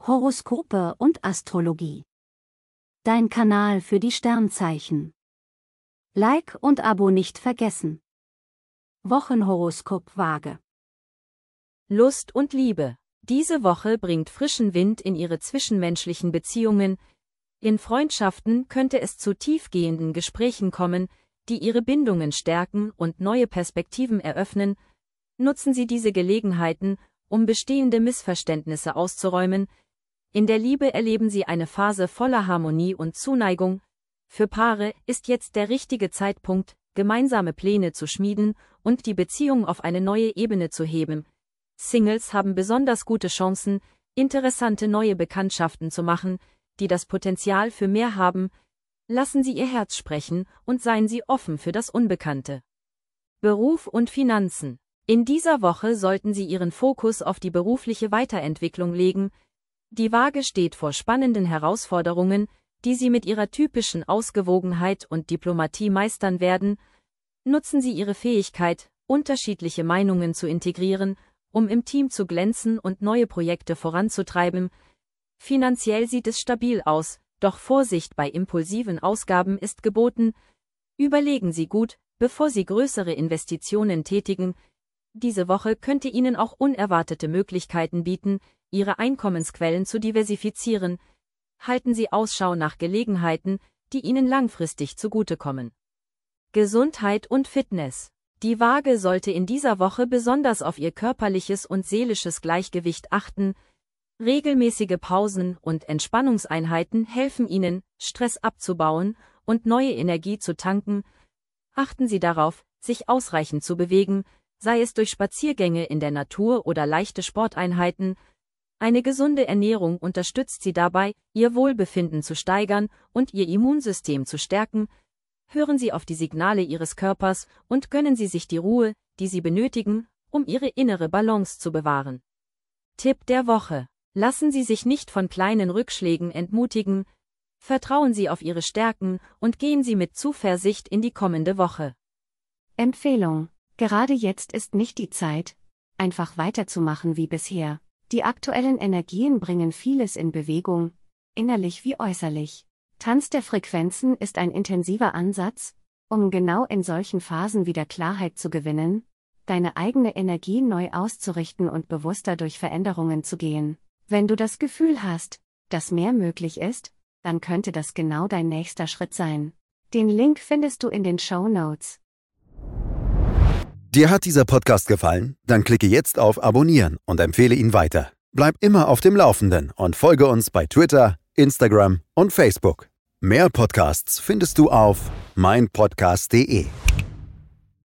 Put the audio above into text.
Horoskope und Astrologie. Dein Kanal für die Sternzeichen. Like und Abo nicht vergessen. Wochenhoroskop Waage. Lust und Liebe. Diese Woche bringt frischen Wind in Ihre zwischenmenschlichen Beziehungen. In Freundschaften könnte es zu tiefgehenden Gesprächen kommen, die Ihre Bindungen stärken und neue Perspektiven eröffnen. Nutzen Sie diese Gelegenheiten, um bestehende Missverständnisse auszuräumen. In der Liebe erleben Sie eine Phase voller Harmonie und Zuneigung. Für Paare ist jetzt der richtige Zeitpunkt, gemeinsame Pläne zu schmieden und die Beziehung auf eine neue Ebene zu heben. Singles haben besonders gute Chancen, interessante neue Bekanntschaften zu machen, die das Potenzial für mehr haben. Lassen Sie Ihr Herz sprechen und seien Sie offen für das Unbekannte. Beruf und Finanzen. In dieser Woche sollten Sie Ihren Fokus auf die berufliche Weiterentwicklung legen. Die Waage steht vor spannenden Herausforderungen, die Sie mit Ihrer typischen Ausgewogenheit und Diplomatie meistern werden. Nutzen Sie Ihre Fähigkeit, unterschiedliche Meinungen zu integrieren, um im Team zu glänzen und neue Projekte voranzutreiben. Finanziell sieht es stabil aus, doch Vorsicht bei impulsiven Ausgaben ist geboten. Überlegen Sie gut, bevor Sie größere Investitionen tätigen. Diese Woche könnte Ihnen auch unerwartete Möglichkeiten bieten, Ihre Einkommensquellen zu diversifizieren. Halten Sie Ausschau nach Gelegenheiten, die Ihnen langfristig zugutekommen. Gesundheit und Fitness. Die Waage sollte in dieser Woche besonders auf ihr körperliches und seelisches Gleichgewicht achten. Regelmäßige Pausen und Entspannungseinheiten helfen Ihnen, Stress abzubauen und neue Energie zu tanken. Achten Sie darauf, sich ausreichend zu bewegen, sei es durch Spaziergänge in der Natur oder leichte Sporteinheiten. Eine gesunde Ernährung unterstützt Sie dabei, Ihr Wohlbefinden zu steigern und Ihr Immunsystem zu stärken. Hören Sie auf die Signale Ihres Körpers und gönnen Sie sich die Ruhe, die Sie benötigen, um Ihre innere Balance zu bewahren. Tipp der Woche: Lassen Sie sich nicht von kleinen Rückschlägen entmutigen. Vertrauen Sie auf Ihre Stärken und gehen Sie mit Zuversicht in die kommende Woche. Empfehlung: Gerade jetzt ist nicht die Zeit, einfach weiterzumachen wie bisher. Die aktuellen Energien bringen vieles in Bewegung, innerlich wie äußerlich. Tanz der Frequenzen ist ein intensiver Ansatz, um genau in solchen Phasen wieder Klarheit zu gewinnen, deine eigene Energie neu auszurichten und bewusster durch Veränderungen zu gehen. Wenn du das Gefühl hast, dass mehr möglich ist, dann könnte das genau dein nächster Schritt sein. Den Link findest du in den Shownotes. Dir hat dieser Podcast gefallen? Dann klicke jetzt auf Abonnieren und empfehle ihn weiter. Bleib immer auf dem Laufenden und folge uns bei Twitter, Instagram und Facebook. Mehr Podcasts findest du auf meinpodcast.de.